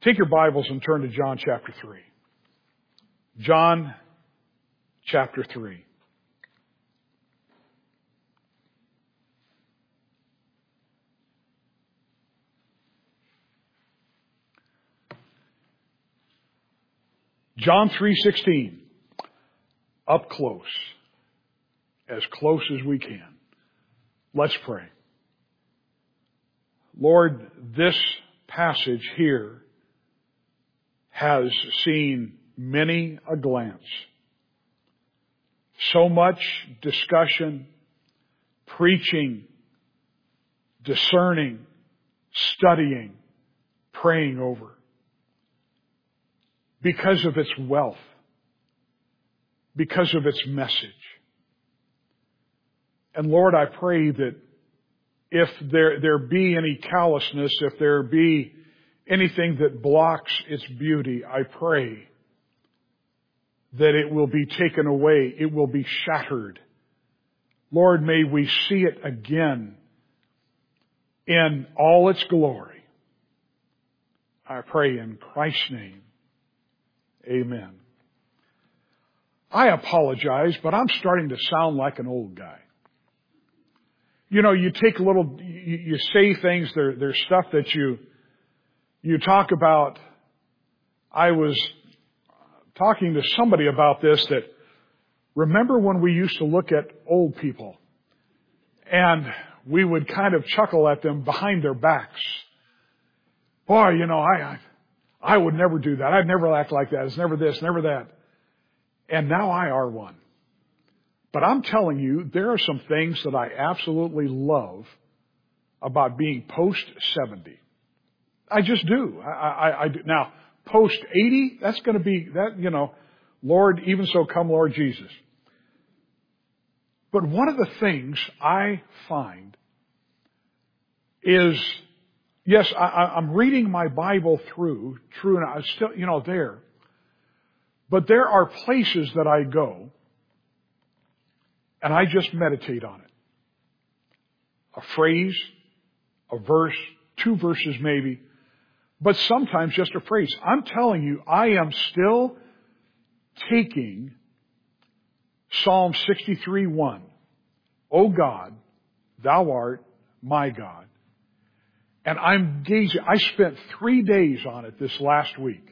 Take your Bibles and turn to John chapter 3. John chapter 3. John 3:16. Up close as we can. Let's pray. Lord, this passage here has seen many a glance. So much discussion, preaching, discerning, studying, praying over. Because of its wealth, because of its message. And Lord, I pray that if there be any callousness, if there be anything that blocks its beauty, I pray that it will be taken away, it will be shattered. Lord, may we see it again in all its glory. I pray in Christ's name. Amen. I apologize, but I'm starting to sound like an old guy. You know, you take you say things, there's stuff that you talk about. I was talking to somebody about this, that remember when we used to look at old people and we would kind of chuckle at them behind their backs. Boy, you know, I would never do that. I'd never act like that. It's never this, never that. And now I are one. But I'm telling you, there are some things that I absolutely love about being post-70. I just do. I do. Now, post-80, that's going to be, that, you know, Lord, even so come Lord Jesus. But one of the things I find is, yes, I'm reading my Bible through, true, and I'm still, you know, there. But there are places that I go, and I just meditate on it. A phrase, a verse, 2 verses maybe, but sometimes just a phrase. I'm telling you, I am still taking Psalm 63:1. O God, thou art my God. And I'm gazing. I spent 3 days on it this last week.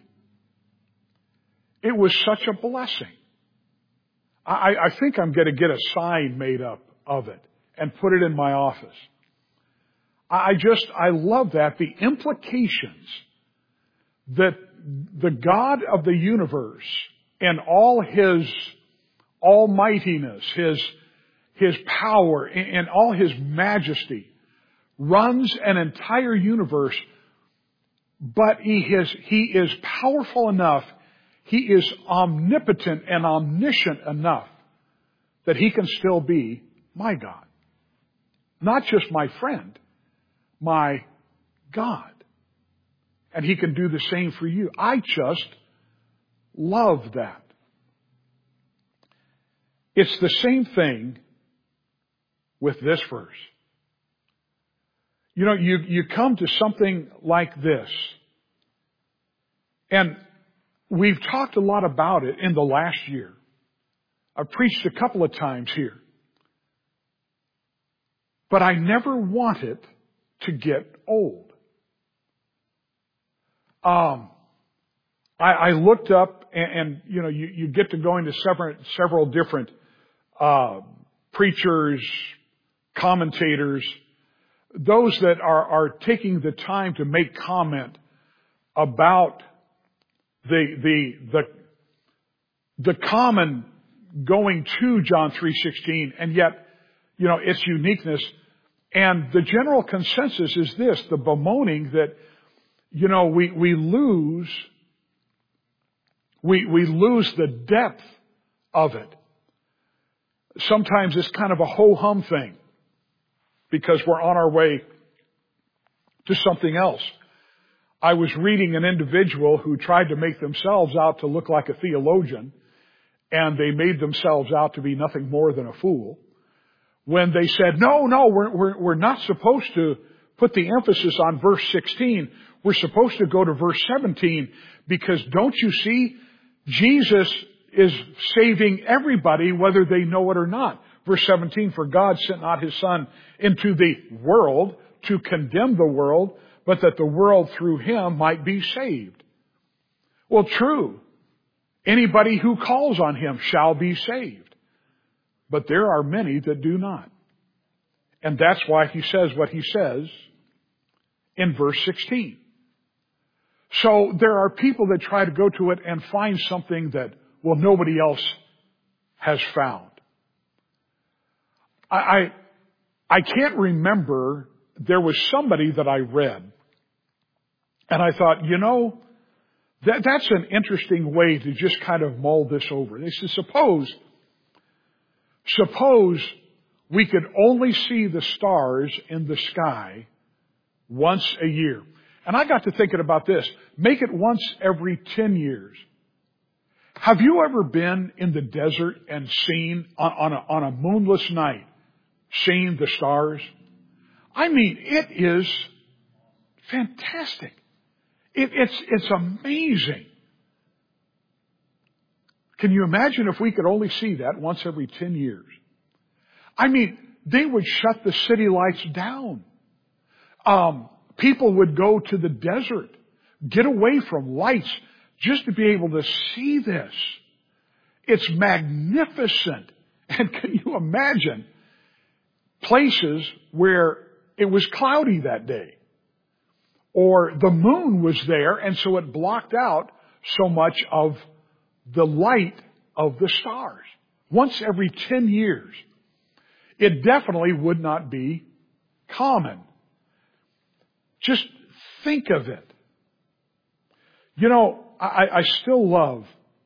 It was such a blessing. I think I'm going to get a sign made up of it and put it in my office. I love that. The implications that the God of the universe and all His almightiness, His power and all His majesty runs an entire universe, but He is powerful enough, He is omnipotent and omniscient enough that He can still be my God. Not just my friend, my God. And He can do the same for you. I just love that. It's the same thing with this verse. You know, you come to something like this, and we've talked a lot about it in the last year. I've preached a couple of times here. But I never want it to get old. I looked up and you know, you get to going to several different preachers, commentators, those that are taking the time to make comment about the common going to John 3:16, and yet, you know, its uniqueness. And the general consensus is this, the bemoaning that, you know, we lose the depth of it. Sometimes it's kind of a ho-hum thing because we're on our way to something else. I was reading an individual who tried to make themselves out to look like a theologian, and they made themselves out to be nothing more than a fool, when they said, no, we're not supposed to put the emphasis on verse 16, we're supposed to go to verse 17, because don't you see, Jesus is saving everybody whether they know it or not. Verse 17, for God sent not His Son into the world to condemn the world, but that the world through Him might be saved. Well, true. Anybody who calls on Him shall be saved. But there are many that do not. And that's why He says what He says in verse 16. So there are people that try to go to it and find something that, well, nobody else has found. I can't remember, there was somebody that I read, and I thought, that's an interesting way to just kind of mull this over. They said, suppose we could only see the stars in the sky once a year. And I got to thinking about this. Make it once every 10 years. Have you ever been in the desert and seen, on a moonless night, seen the stars? I mean, it is fantastic. It's amazing. Can you imagine if we could only see that once every 10 years? I mean, they would shut the city lights down. People would go to the desert, get away from lights, just to be able to see this. It's magnificent. And can you imagine places where it was cloudy that day? Or the moon was there, and so it blocked out so much of the light of the stars. Once every 10 years. It definitely would not be common. Just think of it. I still love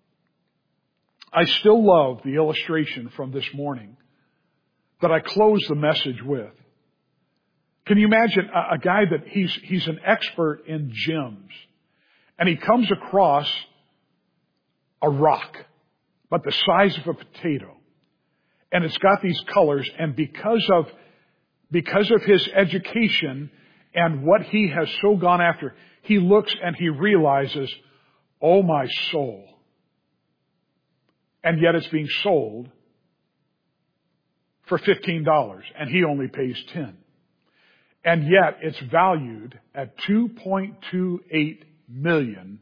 the illustration from this morning that I closed the message with. Can you imagine a guy that he's an expert in gems, and he comes across a rock about the size of a potato, and it's got these colors, and because of his education and what he has so gone after, he looks and he realizes, oh my soul. And yet it's being sold for $15, and he only pays $10. And yet it's valued at $2.28 million.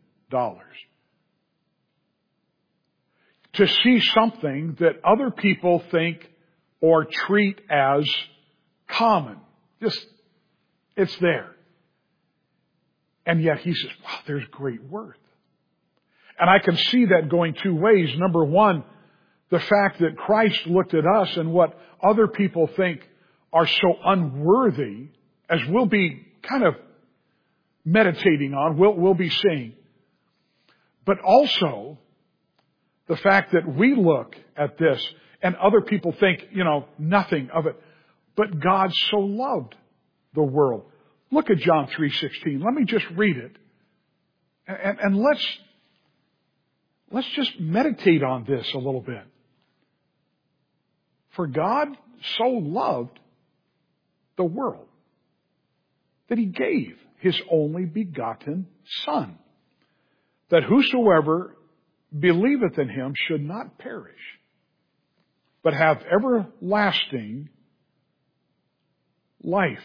To see something that other people think or treat as common. It's there. And yet he says, wow, there's great worth. And I can see that going two ways. Number one, the fact that Christ looked at us and what other people think are so unworthy, as we'll be kind of meditating on, we'll be seeing. But also, the fact that we look at this and other people think, nothing of it. But God so loved the world. Look at John 3:16. Let me just read it. And let's just meditate on this a little bit. For God so loved the world that He gave His only begotten Son, that whosoever believeth in Him should not perish, but have everlasting life.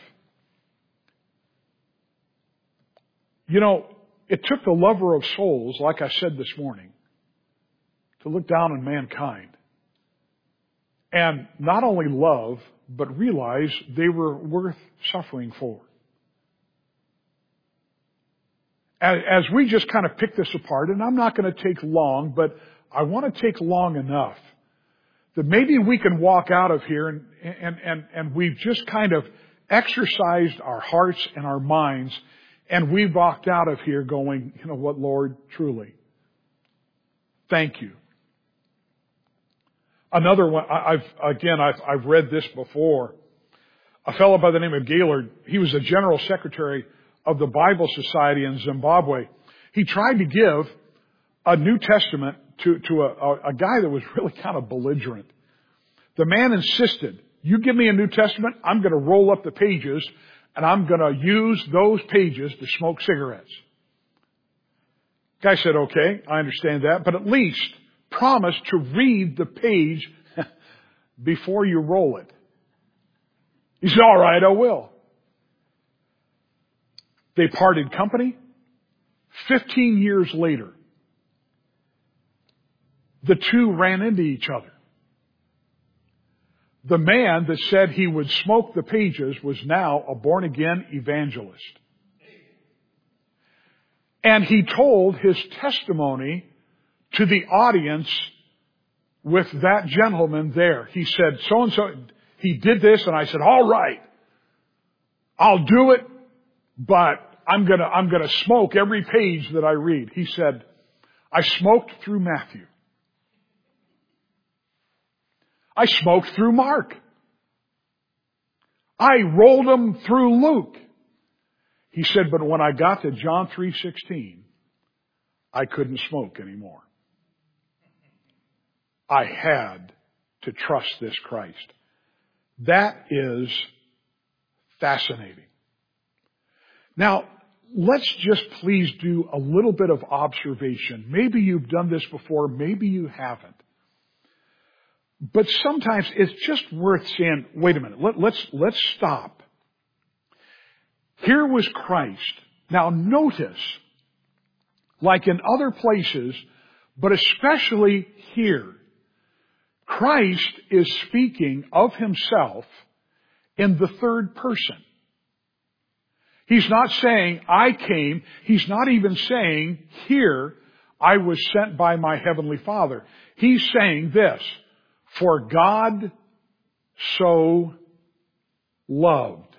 It took the lover of souls, like I said this morning, to look down on mankind and not only love, but realize they were worth suffering for. As we just kind of pick this apart, and I'm not going to take long, but I want to take long enough that maybe we can walk out of here and we've just kind of exercised our hearts and our minds, and we've walked out of here going, you know what, Lord, truly, thank you. Another one, I've read this before. A fellow by the name of Gaylord, he was the general secretary of the Bible Society in Zimbabwe. He tried to give a New Testament to a guy that was really kind of belligerent. The man insisted, you give me a New Testament, I'm going to roll up the pages and I'm going to use those pages to smoke cigarettes. Guy said, okay, I understand that, but at least promise to read the page before you roll it. He said, all right, I will. They parted company. 15 years later, the two ran into each other. The man that said he would smoke the pages was now a born-again evangelist. And he told his testimony to the audience with that gentleman there. He said, so-and-so, he did this, and I said, all right, I'll do it, but I'm gonna smoke every page that I read. He said, I smoked through Matthew. I smoked through Mark. I rolled them through Luke. He said, but when I got to John 3:16, I couldn't smoke anymore. I had to trust this Christ. That is fascinating. Now, let's just please do a little bit of observation. Maybe you've done this before, maybe you haven't. But sometimes it's just worth saying, wait a minute, let's stop. Here was Christ. Now notice, like in other places, but especially here, Christ is speaking of himself in the third person. He's not saying, I came. He's not even saying, here, I was sent by my heavenly Father. He's saying this, for God so loved.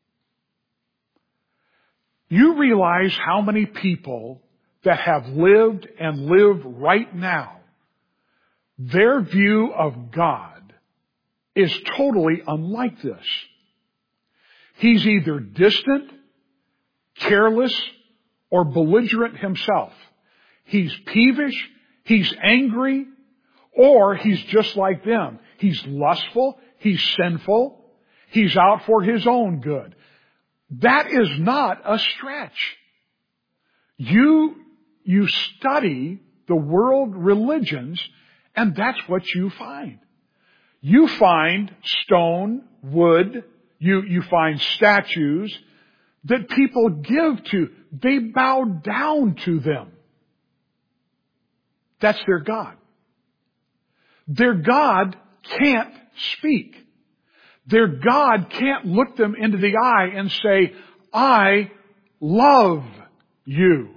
You realize how many people that have lived and live right now, their view of God is totally unlike this. He's either distant, careless, or belligerent himself. He's peevish, he's angry, or he's just like them. He's lustful, he's sinful, he's out for his own good. That is not a stretch. You study the world religions, and that's what you find. You find stone, wood, you find statues that people give to. They bow down to them. That's their God. Their God can't speak. Their God can't look them into the eye and say, I love you.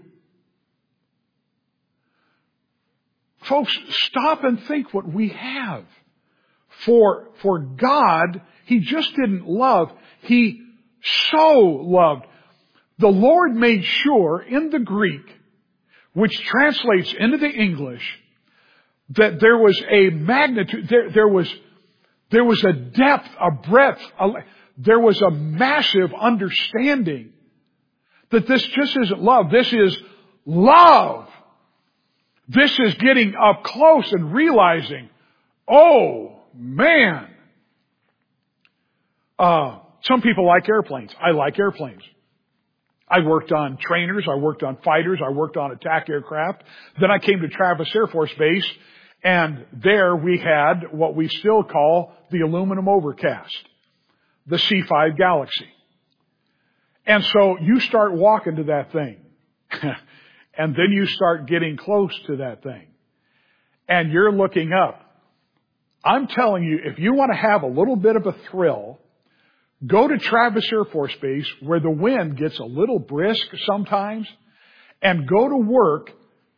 Folks, stop and think what we have. For God, He just didn't love. He so loved. The Lord made sure in the Greek, which translates into the English, that there was a magnitude, there was a depth, a breadth, there was a massive understanding that this just isn't love. This is love. This is getting up close and realizing, oh man. Some people like airplanes. I like airplanes. I worked on trainers, I worked on fighters, I worked on attack aircraft. Then I came to Travis Air Force Base, and there we had what we still call the aluminum overcast, the C-5 Galaxy. And so you start walking to that thing, and then you start getting close to that thing, and you're looking up. I'm telling you, if you want to have a little bit of a thrill, go to Travis Air Force Base where the wind gets a little brisk sometimes, and go to work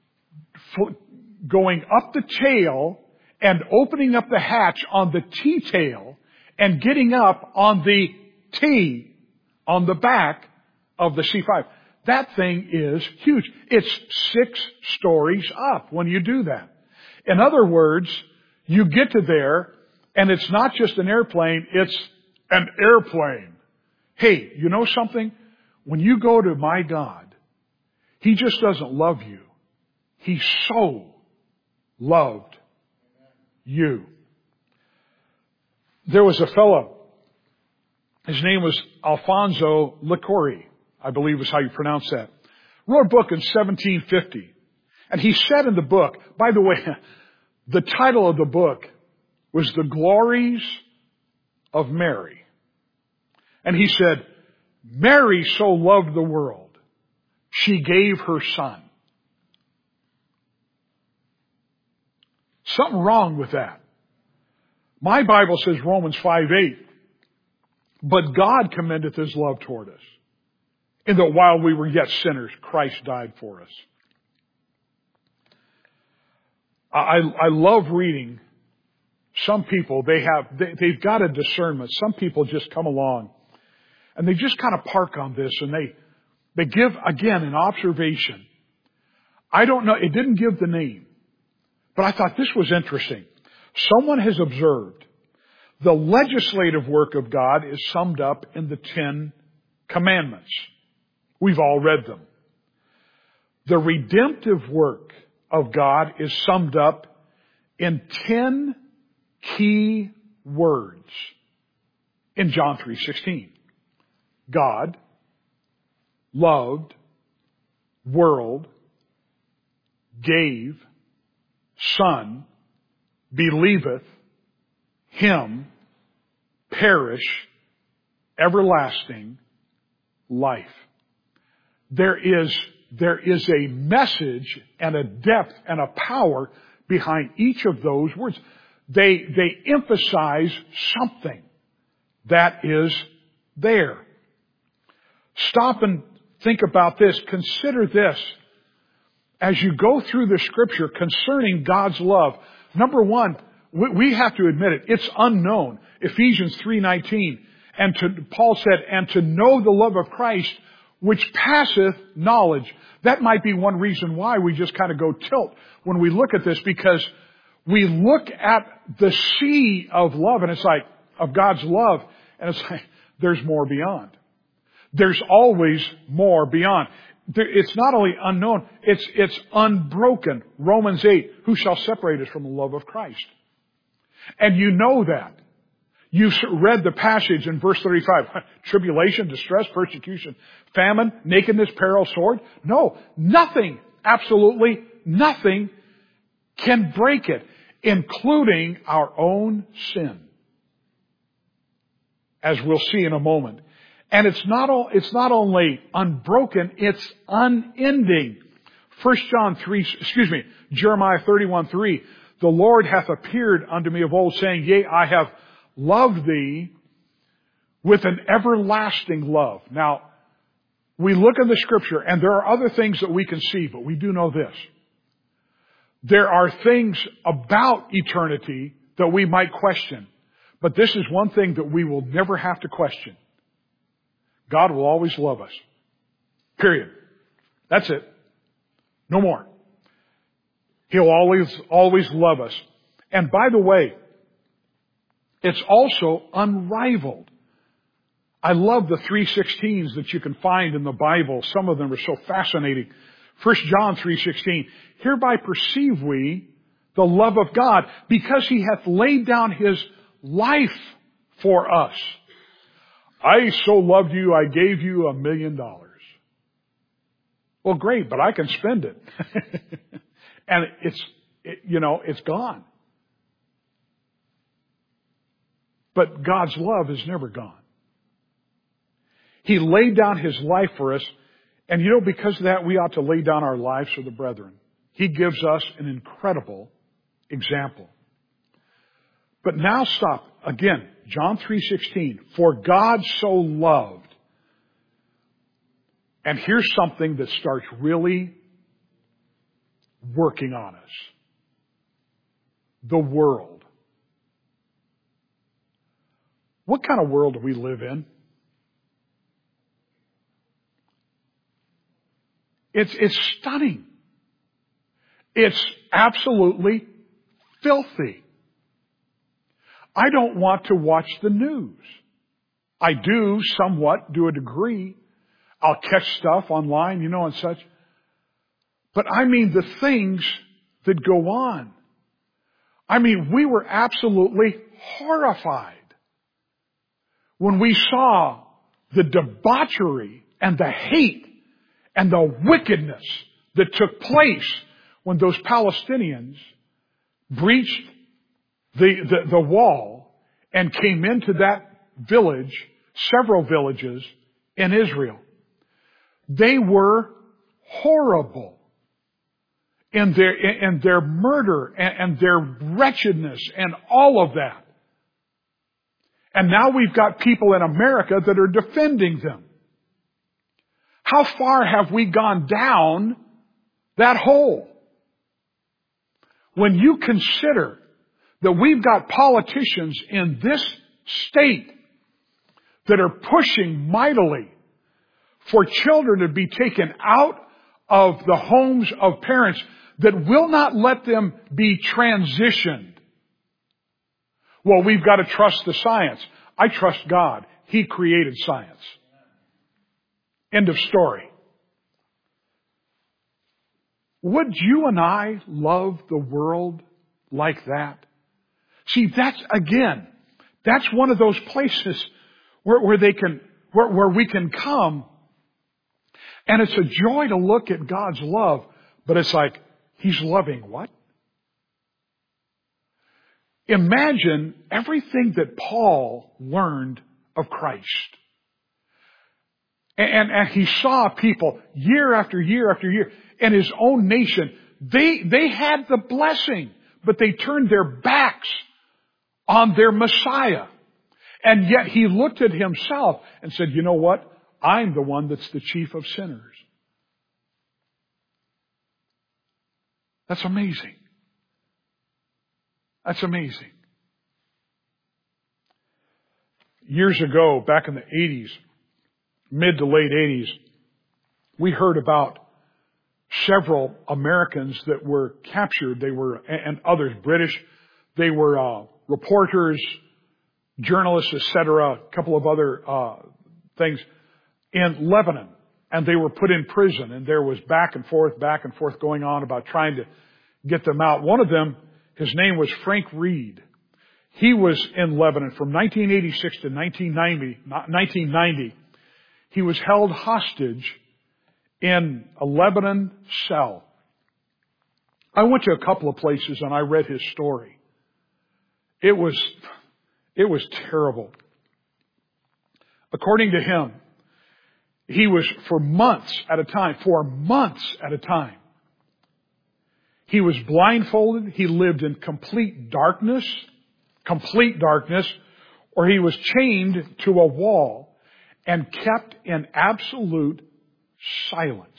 going up the tail and opening up the hatch on the T-tail and getting up on the T on the back of the C-5. That thing is huge. It's 6 stories up when you do that. In other words, you get to there and it's not just an airplane, it's an airplane. Hey, you know something? When you go to my God, He just doesn't love you. He so loved you. There was a fellow His name was Alfonso Licori, I believe is how you pronounce that. Wrote a book in 1750. And he said in the book, by the way, the title of the book was The Glories of Mary. And he said, Mary so loved the world, she gave her son. Something wrong with that. My Bible says Romans 5:8, but God commendeth His love toward us, in that while we were yet sinners, Christ died for us. I love reading. Some people, they've got a discernment. Some people just come along and they just kind of park on this and they give, again, an observation. I don't know, it didn't give the name, but I thought this was interesting. Someone has observed the legislative work of God is summed up in the 10 Commandments. We've all read them. The redemptive work of God is summed up in 10 key words in John 3:16. God loved, world, gave, Son, believeth, Him, perish, everlasting, life. There is a message and a depth and a power behind each of those words. They emphasize something that is there. Stop and think about this. Consider this. As you go through the Scripture concerning God's love, number one, we have to admit it. It's unknown. Ephesians 3:19. Paul said, and to know the love of Christ, which passeth knowledge. That might be one reason why we just kind of go tilt when we look at this, because we look at the sea of love, and it's like, of God's love, and it's like, there's more beyond. There's always more beyond. It's not only unknown, it's unbroken. Romans 8, who shall separate us from the love of Christ? And you know that. You read the passage in verse 35. Tribulation, distress, persecution, famine, nakedness, peril, sword. No, nothing, absolutely nothing can break it, including our own sin. As we'll see in a moment. And it's not only unbroken, it's unending. Jeremiah 31:3. The Lord hath appeared unto me of old, saying, Yea, I have loved thee with an everlasting love. Now, we look in the Scripture, and there are other things that we can see, but we do know this. There are things about eternity that we might question. But this is one thing that we will never have to question. God will always love us. Period. That's it. No more. He'll always love us. And by the way, it's also unrivaled. I love the 3:16s that you can find in the Bible. Some of them are so fascinating. 1 John 3:16. Hereby perceive we the love of God, because He hath laid down His life for us. I so loved you, I gave you $1 million. Well, great, but I can spend it. And it's gone. But God's love is never gone. He laid down His life for us. And because of that, we ought to lay down our lives for the brethren. He gives us an incredible example. But now stop. Again, John 3:16. For God so loved. And here's something that starts really working on us. The world. What kind of world do we live in? It's stunning. It's absolutely filthy. I don't want to watch the news. I do somewhat, to a degree. I'll catch stuff online, and such. But I mean the things that go on. I mean, we were absolutely horrified when we saw the debauchery and the hate and the wickedness that took place when those Palestinians breached the wall and came into that village, several villages in Israel. They were horrible in their murder and their wretchedness and all of that. And now we've got people in America that are defending them. How far have we gone down that hole? When you consider that we've got politicians in this state that are pushing mightily for children to be taken out of the homes of parents that will not let them be transitioned. Well, we've got to trust the science. I trust God. He created science. End of story. Would you and I love the world like that? See, that's one of those places where we can come, and it's a joy to look at God's love, but it's like, He's loving what? Imagine everything that Paul learned of Christ. And he saw people year after year after year in his own nation. They had the blessing, but they turned their backs on their Messiah. And yet he looked at himself and said, you know what? I'm the one that's the chief of sinners. That's amazing. That's amazing. Years ago, back in the 80s, mid to late 80s, we heard about several Americans that were captured. And others, British. They were reporters, journalists, etc., a couple of other things in Lebanon. And they were put in prison, and there was back and forth going on about trying to get them out. One of them, his name was Frank Reed. He was in Lebanon from 1986 to 1990. He was held hostage in a Lebanon cell. I went to a couple of places and I read his story. It was terrible. According to him, he was for months at a time, he was blindfolded. He lived in complete darkness, or he was chained to a wall and kept in absolute silence.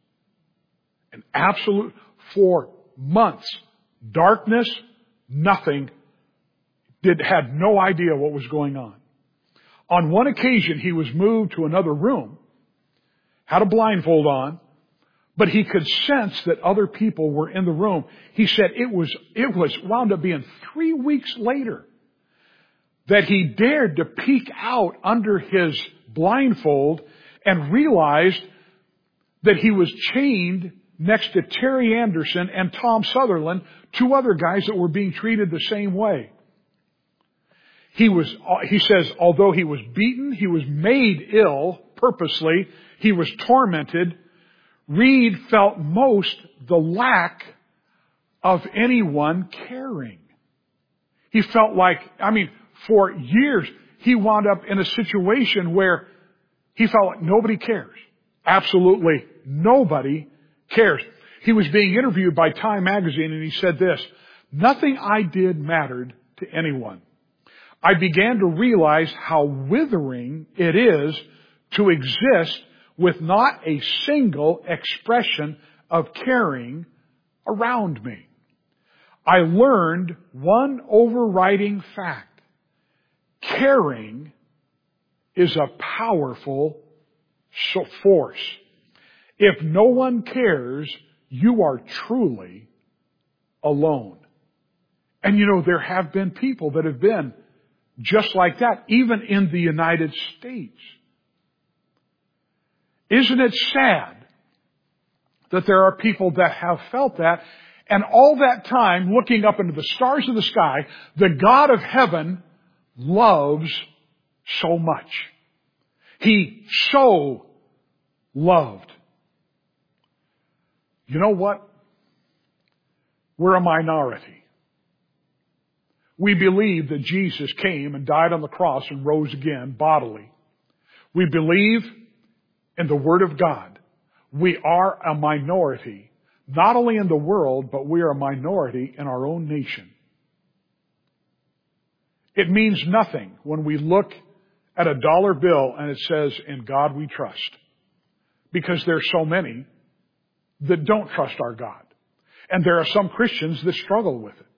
For months. Darkness, nothing. Had no idea what was going on. On one occasion, he was moved to another room, had a blindfold on, but he could sense that other people were in the room. He said it wound up being 3 weeks later that he dared to peek out under his blindfold and realized that he was chained next to Terry Anderson and Tom Sutherland, two other guys that were being treated the same way. He says, although he was beaten, he was made ill purposely, he was tormented, Reed felt most the lack of anyone caring. He felt like, for years, he wound up in a situation where he felt like nobody cares. Absolutely nobody cares. He was being interviewed by Time magazine and he said this, nothing I did mattered to anyone. I began to realize how withering it is to exist with not a single expression of caring around me. I learned one overriding fact. Caring is a powerful force. If no one cares, you are truly alone. And there have been people that have been just like that, even in the United States. Isn't it sad that there are people that have felt that, and all that time looking up into the stars of the sky, the God of heaven loves so much. He so loved. You know what? We're a minority. We believe that Jesus came and died on the cross and rose again bodily. We believe in the Word of God. We are a minority, not only in the world, but we are a minority in our own nation. It means nothing when we look at a dollar bill and it says, "In God we trust." Because there's so many that don't trust our God. And there are some Christians that struggle with it.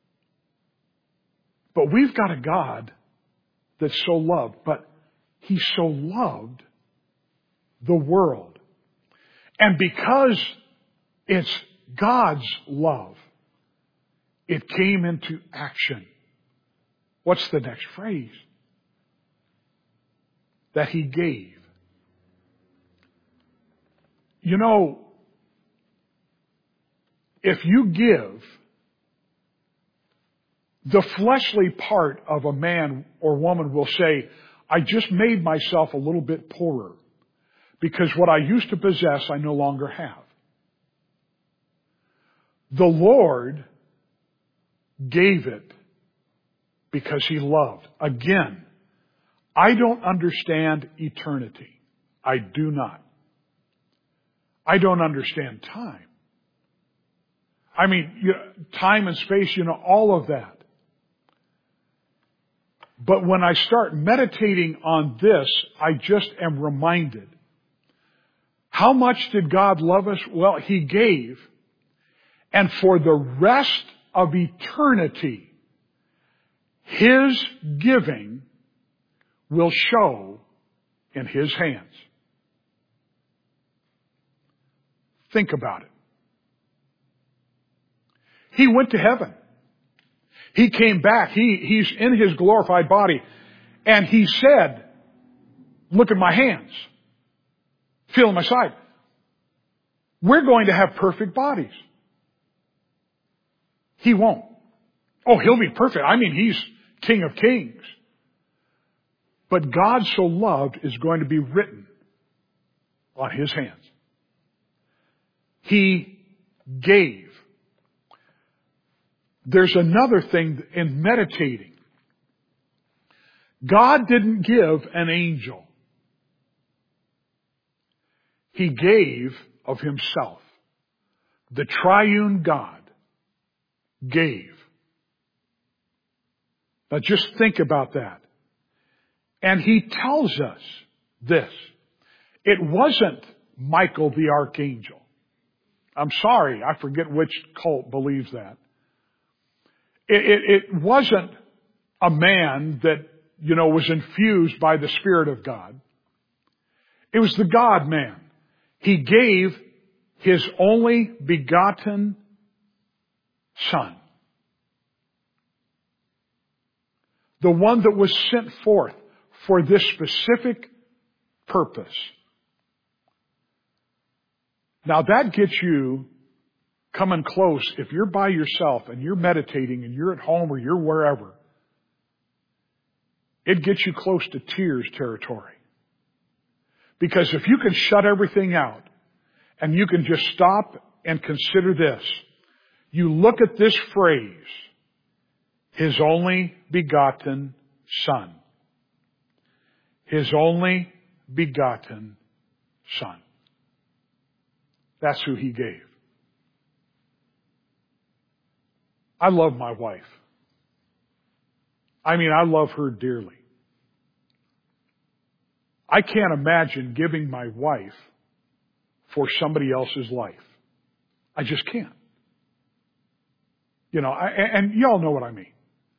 But we've got a God that's so loved. But He so loved the world. And because it's God's love, it came into action. What's the next phrase? That He gave. You know, if you give, the fleshly part of a man or woman will say, "I just made myself a little bit poorer because what I used to possess I no longer have." The Lord gave it because He loved. Again, I don't understand eternity. I do not. I don't understand time. I mean, time and space, all of that. But when I start meditating on this, I just am reminded. How much did God love us? Well, He gave. And for the rest of eternity, His giving will show in His hands. Think about it. He went to heaven. He came back. He's in His glorified body. And He said, "Look at my hands. Feel my side." We're going to have perfect bodies. He won't. Oh, He'll be perfect. I mean, He's King of Kings. But God so loved is going to be written on His hands. He gave. There's another thing in meditating. God didn't give an angel. He gave of Himself. The triune God gave. Now just think about that. And He tells us this. It wasn't Michael the archangel. I'm sorry, I forget which cult believes that. It wasn't a man that, was infused by the Spirit of God. It was the God-man. He gave His only begotten Son. The one that was sent forth for this specific purpose. Now that gets you coming close. If you're by yourself and you're meditating and you're at home or you're wherever, it gets you close to tears territory. Because if you can shut everything out and you can just stop and consider this, you look at this phrase, His only begotten Son. His only begotten Son. That's who He gave. I love my wife. I mean, I love her dearly. I can't imagine giving my wife for somebody else's life. I just can't. And y'all know what I mean.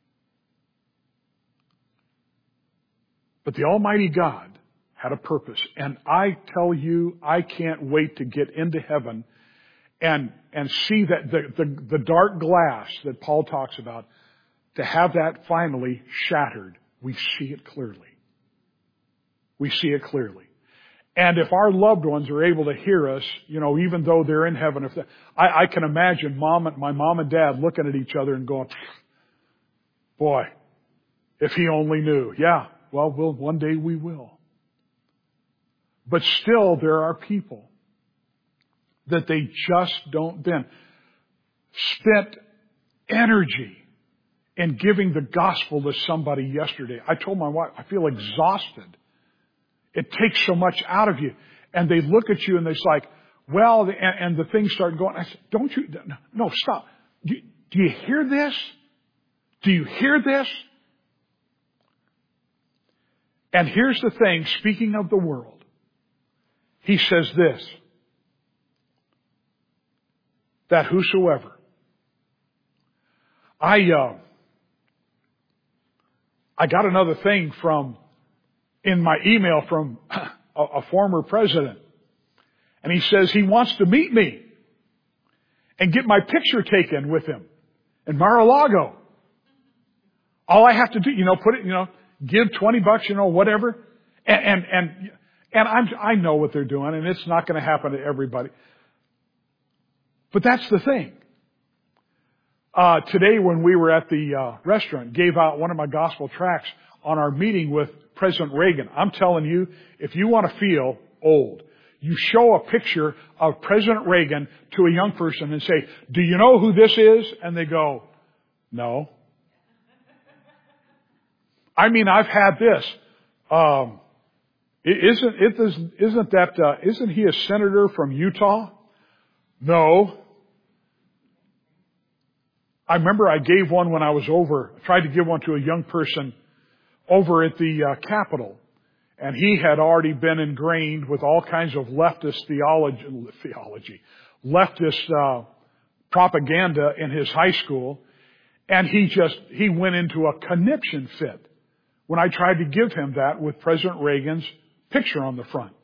But the Almighty God had a purpose. And I tell you, I can't wait to get into heaven and see that the dark glass that Paul talks about, to have that finally shattered. We see it clearly. We see it clearly. And if our loved ones are able to hear us, even though they're in heaven, I can imagine my mom and dad looking at each other and going, "Boy, if he only knew." Yeah, Well, one day we will. But still, there are people that they just don't bend. Spent energy in giving the gospel to somebody yesterday. I told my wife, I feel exhausted. It takes so much out of you. And they look at you and they're like, well, and the things start going. I said, don't you, no, stop. Do you hear this? Do you hear this? And here's the thing, speaking of the world, he says this, that whosoever. I got another thing in my email from a former president. And he says he wants to meet me and get my picture taken with him in Mar-a-Lago. All I have to do, put it, give $20, whatever. And I know what they're doing, and it's not going to happen to everybody. But that's the thing. Today when we were at the restaurant, gave out one of my gospel tracts on our meeting with President Reagan. I'm telling you, if you want to feel old, you show a picture of President Reagan to a young person and say, do you know who this is? And they go, no. I mean, I've had this. Isn't he a senator from Utah? No. I remember I gave one when I was tried to give one to a young person over at the Capitol. And he had already been ingrained with all kinds of leftist theology, leftist propaganda in his high school. And he went into a conniption fit when I tried to give him that with President Reagan's picture on the front.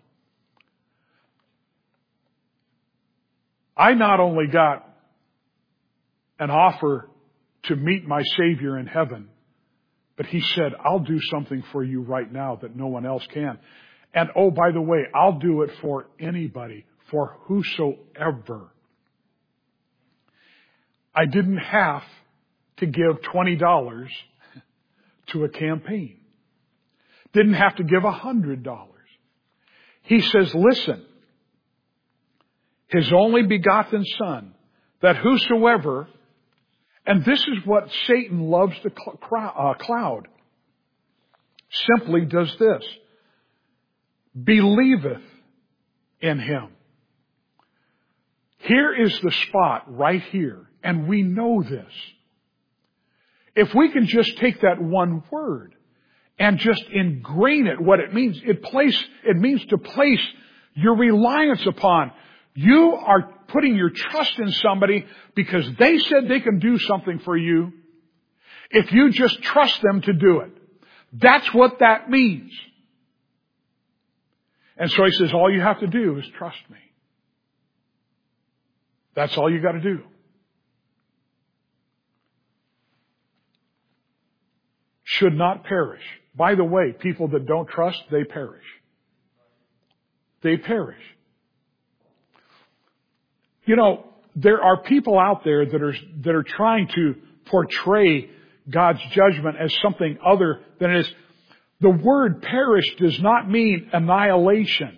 I not only got an offer to meet my Savior in heaven, but he said, I'll do something for you right now that no one else can. And oh, by the way, I'll do it for anybody, for whosoever. I didn't have to give $20 to a campaign. Didn't have to give $100. He says, listen, his only begotten Son, that whosoever, and this is what Satan loves to cloud, simply does this, believeth in him. Here is the spot right here, and we know this. If we can just take that one word and just ingrain it, what it means, it means to place your reliance upon. You are putting your trust in somebody because they said they can do something for you if you just trust them to do it. That's what that means. And so he says, all you have to do is trust me. That's all you got to do. Should not perish. By the way, people that don't trust, they perish. They perish. There are people out there that are trying to portray God's judgment as something other than it is. The word perish does not mean annihilation.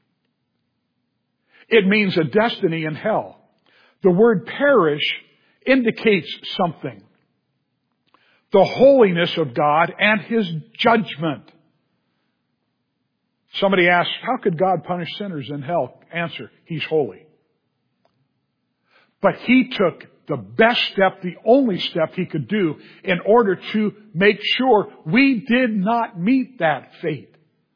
It means a destiny in hell. The word perish indicates something. The holiness of God and His judgment. Somebody asks, how could God punish sinners in hell? Answer, He's holy. But He took the best step, the only step He could do in order to make sure we did not meet that fate.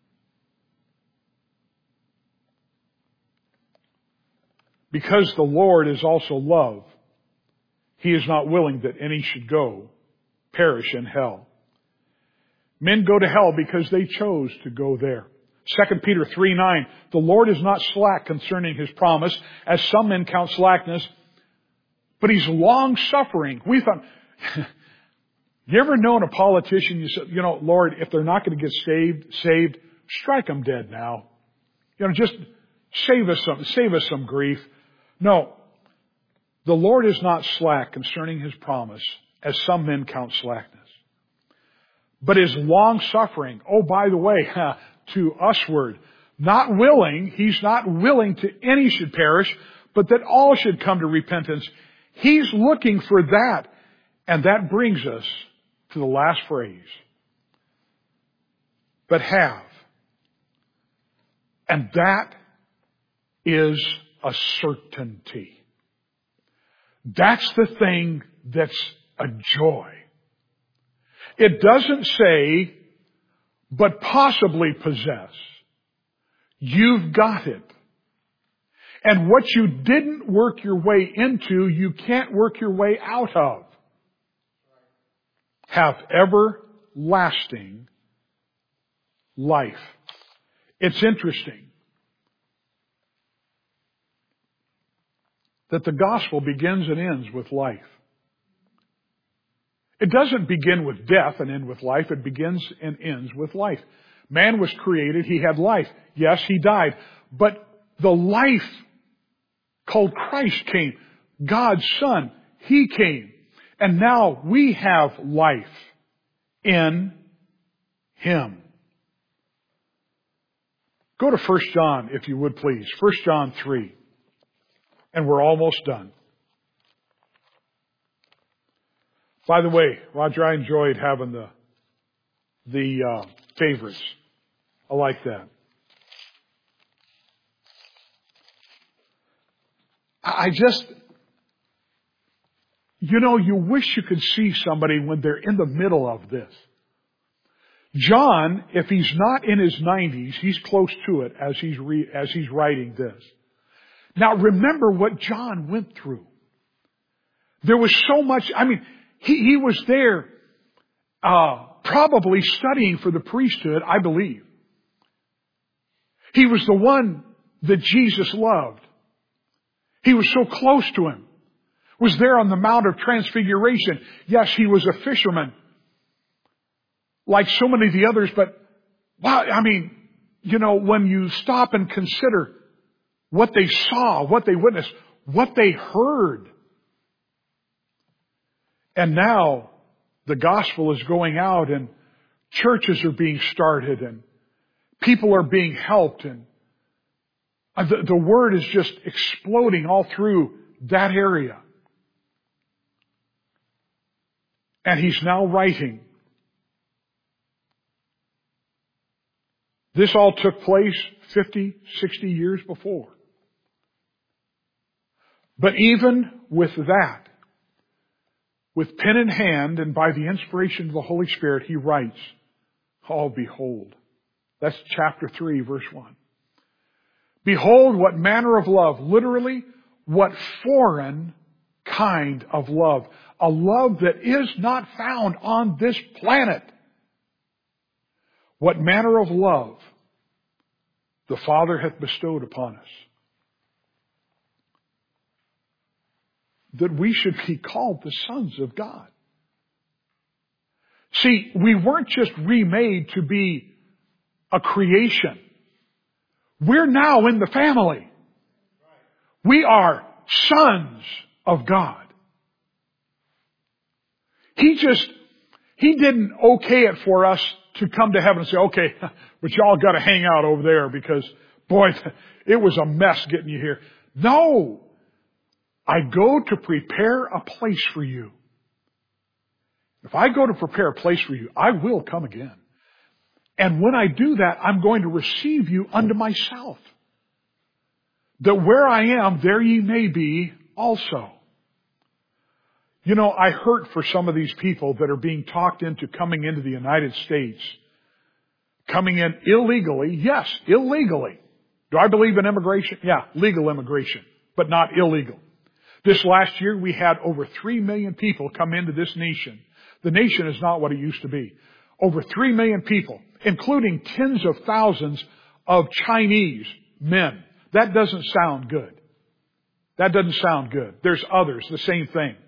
Because the Lord is also love, He is not willing that any should perish in hell. Men go to hell because they chose to go there. 2 Peter 3:9, the Lord is not slack concerning His promise, as some men count slackness, but He's long-suffering. We thought, you ever known a politician, you said, Lord, if they're not going to get saved, strike them dead now. Just save us some grief. No, the Lord is not slack concerning His promise, as some men count slackness, but is long-suffering. Oh, by the way, to usward, not willing, He's not willing to any should perish, but that all should come to repentance. He's looking for that. And that brings us to the last phrase. But have. And that is a certainty. That's the thing that's a joy. It doesn't say, but possibly possess. You've got it. And what you didn't work your way into, you can't work your way out of. Have everlasting life. It's interesting that the gospel begins and ends with life. It doesn't begin with death and end with life. It begins and ends with life. Man was created. He had life. Yes, he died. But the life called Christ came. God's Son, He came. And now we have life in Him. Go to 1 John, if you would please. 1 John 3. And we're almost done. By the way, Roger, I enjoyed having the favorites. I like that. I just, you wish you could see somebody when they're in the middle of this. John, if he's not in his 90s, he's close to it as he's writing this. Now remember what John went through. There was so much, he was there, probably studying for the priesthood, I believe. He was the one that Jesus loved. He was so close to Him. Was there on the Mount of Transfiguration. Yes, he was a fisherman, like so many of the others, but wow, when you stop and consider what they saw, what they witnessed, what they heard. And now the gospel is going out and churches are being started and people are being helped and the word is just exploding all through that area. And he's now writing. This all took place 50, 60 years before. But even with that, with pen in hand and by the inspiration of the Holy Spirit, he writes, oh, behold. That's chapter 3, verse 1. Behold, what manner of love, literally, what foreign kind of love. A love that is not found on this planet. What manner of love the Father hath bestowed upon us, that we should be called the sons of God. See, we weren't just remade to be a creation. We're now in the family. We are sons of God. He didn't okay it for us to come to heaven and say, okay, but y'all got to hang out over there because, boy, it was a mess getting you here. No. I go to prepare a place for you. If I go to prepare a place for you, I will come again. And when I do that, I'm going to receive you unto myself. That where I am, there ye may be also. I hurt for some of these people that are being talked into coming into the United States. Coming in illegally. Yes, illegally. Do I believe in immigration? Yeah, legal immigration, but not illegal. This last year, we had over 3 million people come into this nation. The nation is not what it used to be. Over 3 million people, including tens of thousands of Chinese men. That doesn't sound good. That doesn't sound good. There's others, the same thing.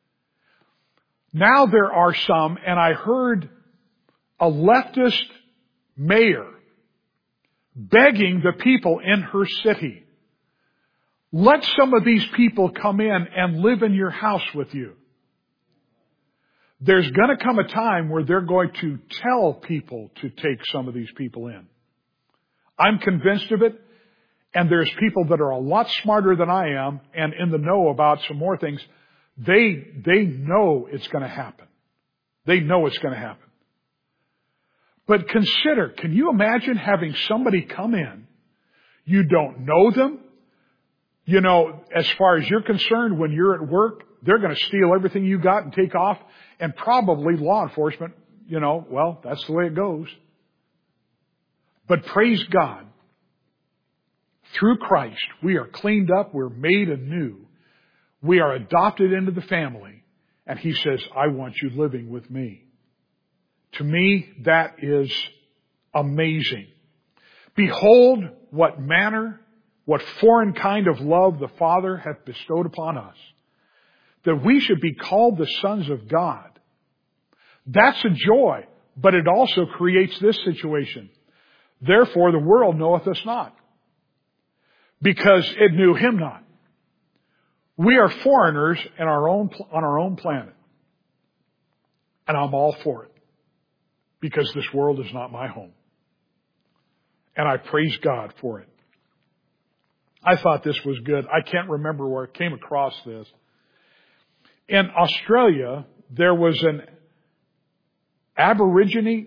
Now there are some, and I heard a leftist mayor begging the people in her city, let some of these people come in and live in your house with you. There's going to come a time where they're going to tell people to take some of these people in. I'm convinced of it, and there's people that are a lot smarter than I am and in the know about some more things. They know it's going to happen. They know it's going to happen. But consider, can you imagine having somebody come in? You don't know them. You know, as far as you're concerned, when you're at work, they're going to steal everything you got and take off. And probably law enforcement, well, that's the way it goes. But praise God. Through Christ, we are cleaned up. We're made anew. We are adopted into the family. And He says, I want you living with me. To me, that is amazing. Behold what manner, what foreign kind of love the Father hath bestowed upon us, that we should be called the sons of God. That's a joy, but it also creates this situation. Therefore the world knoweth us not, because it knew Him not. We are foreigners on our own planet. And I'm all for it, because this world is not my home. And I praise God for it. I thought this was good. I can't remember where I came across this. In Australia, there was an Aborigine.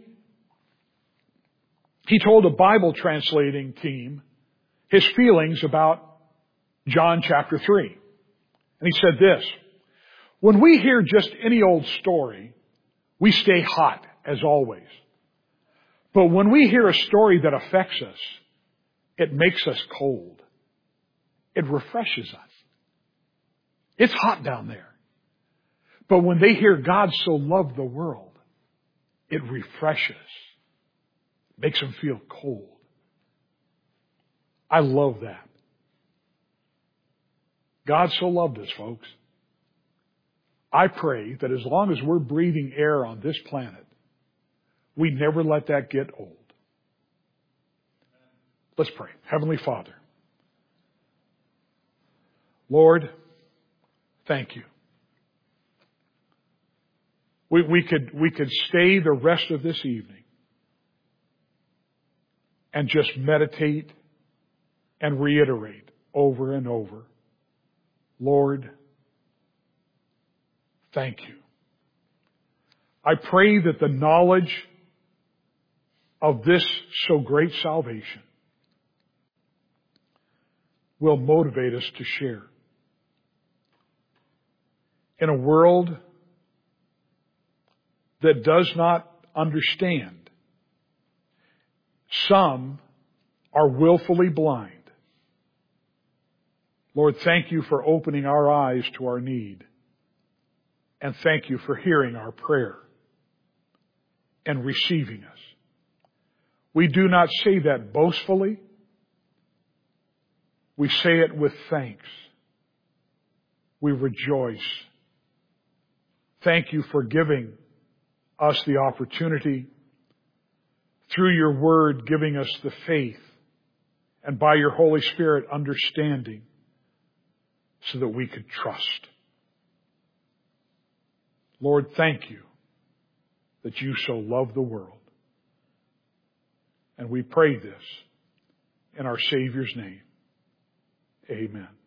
He told a Bible translating team his feelings about John chapter 3. And he said this: when we hear just any old story, we stay hot, as always. But when we hear a story that affects us, it makes us cold. It refreshes us. It's hot down there. But when they hear God so loved the world, it refreshes. Makes them feel cold. I love that. God so loved us, folks. I pray that as long as we're breathing air on this planet, we never let that get old. Let's pray. Heavenly Father, Lord, thank you. We could stay the rest of this evening and just meditate and reiterate over and over, Lord, thank you. I pray that the knowledge of this so great salvation will motivate us to share. In a world that does not understand, some are willfully blind. Lord, thank you for opening our eyes to our need. And thank you for hearing our prayer and receiving us. We do not say that boastfully. We say it with thanks. We rejoice. Thank you for giving us the opportunity, through your word, giving us the faith, and by your Holy Spirit, understanding, so that we could trust. Lord, thank you that you so love the world. And we pray this in our Savior's name. Amen.